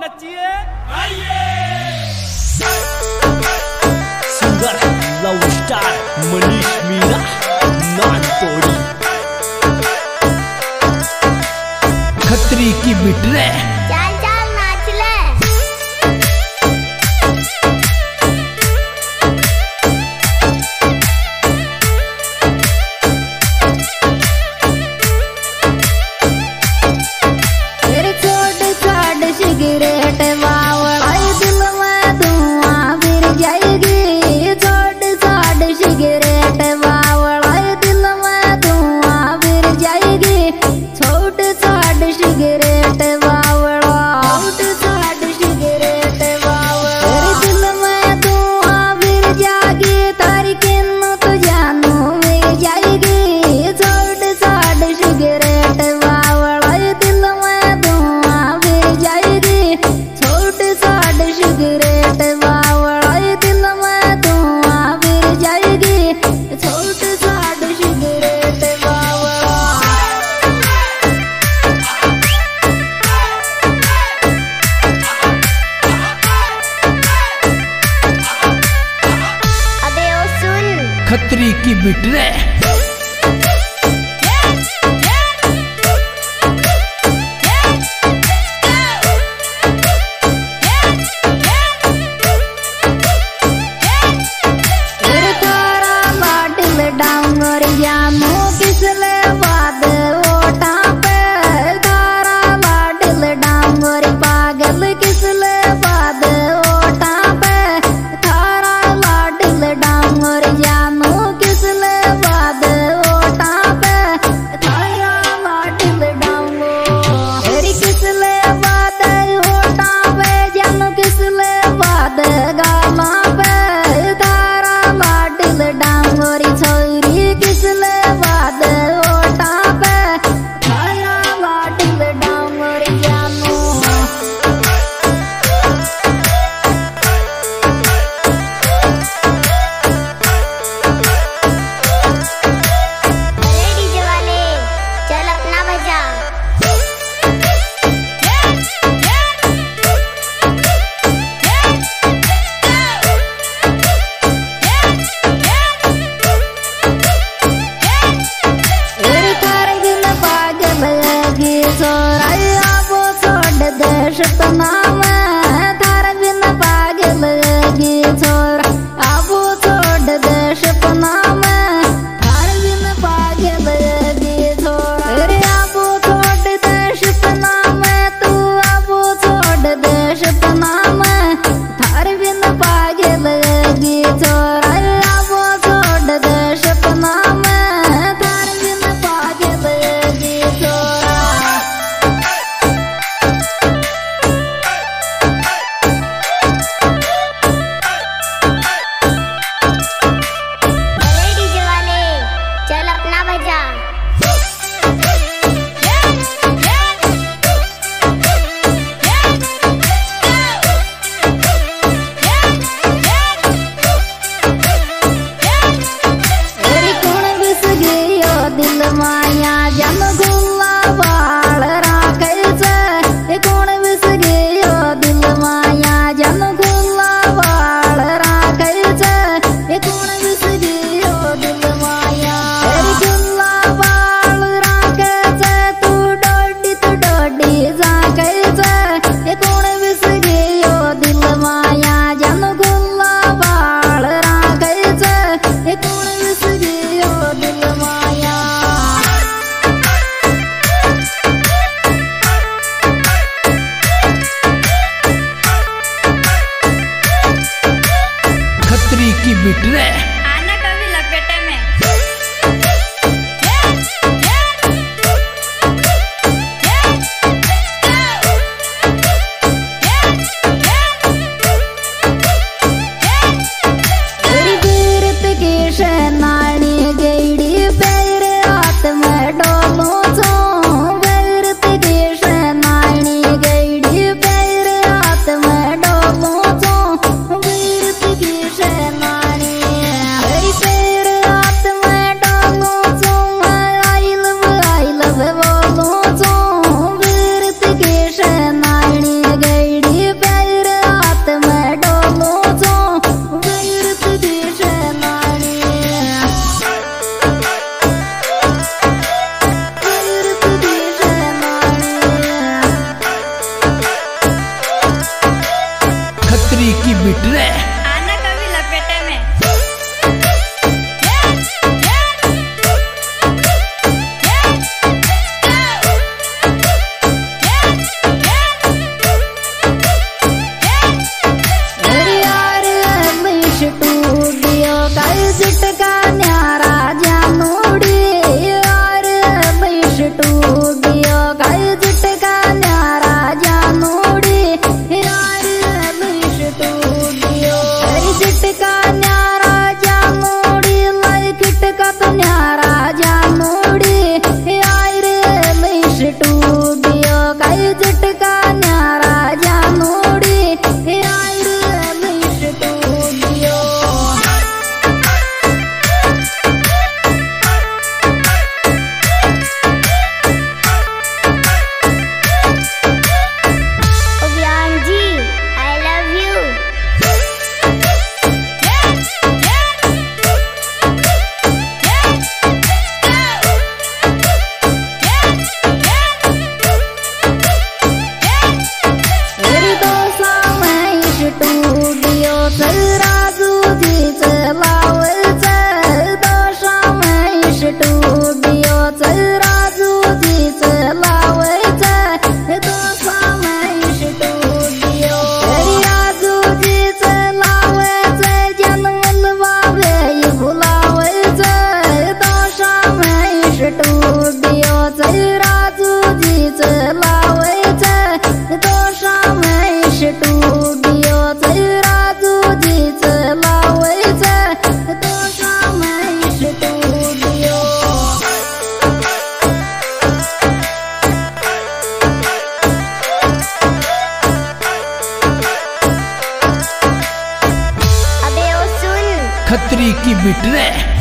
नचिए singer love star Manish मीरा नानतोड़ी खत्री की बिटरे चल चल नाच ले। सिगरेट बावड़ा दिल में धुआं फिर जाएगी। छोड़ छोड़ सिगरेट बावड़ा दिल में धुआं फिर जाएगी। छोड़ छोड़ सिगरेट बावड़ा छोड़ छोड़ सिगरेट बावड़ा दिल में धुआं फिर जाएगी। तारी किन्नू तो जानू मिल जाएगी। छोड़ छोड़ सिगरेट बावड़ा दिल में धुआं फिर जाएगी। छोड़ छोड़ सिगरेट बावड़ा दिल में धुआं फिर जाएगी। छोड़ छोड़ सिगरेट बावड़ा अबे ओ सुन खत्री की बिटरे डांगर जानू किसले बाद ओटा पे धारा लाडल डांगर पागल किसले बाद ओटा पे धारा लाडल डांगर जानू किसले बाद ओटा पे धारा लाडल डांगर किसले बाद ओटा पे जानू किसले बाद गाला पे धारा लाडल डांगर छोरी किसले बाद ओटा पे धारा लाडल डांगर जानू अरे डीजे वाले चल अपना बजा। देश नाम थार बिन पागल गी छोर आबू छोड़ देश नाम थार बिन पागल गी छोर आबू छोड़ देश नाम तू आबू छोड़ देश नाम थार बिन पागल गी छोर आबू छोड़ देश नाम थार बिन पागल गी छोर अरे डीजे वाले चल अपना बजा। कौन बिस गयो दिल माया जन गुल्ला बाल राखे से। कौन बिस गयो दिल माया जन गुल्ला बाल राखे से। कौन बिस गयो दिल माया गुल्ला बाल राखे से। तू डोडी जाके से। कौन बिस गयो दिल माया जन गुल्ला बाल राखे से। कौन बिस गयो दिल माया खत्री की बिटरे आना कभी लपेटे में। गिरत की शनानी गईड़ी पैर हाथ में डोलो छो। गिरत की शनानी गईड़ी पैर हाथ में डोलो छो। गिरत की शनानी बिट रे। आना कभी लपेटे में। खत्री की बिट रे।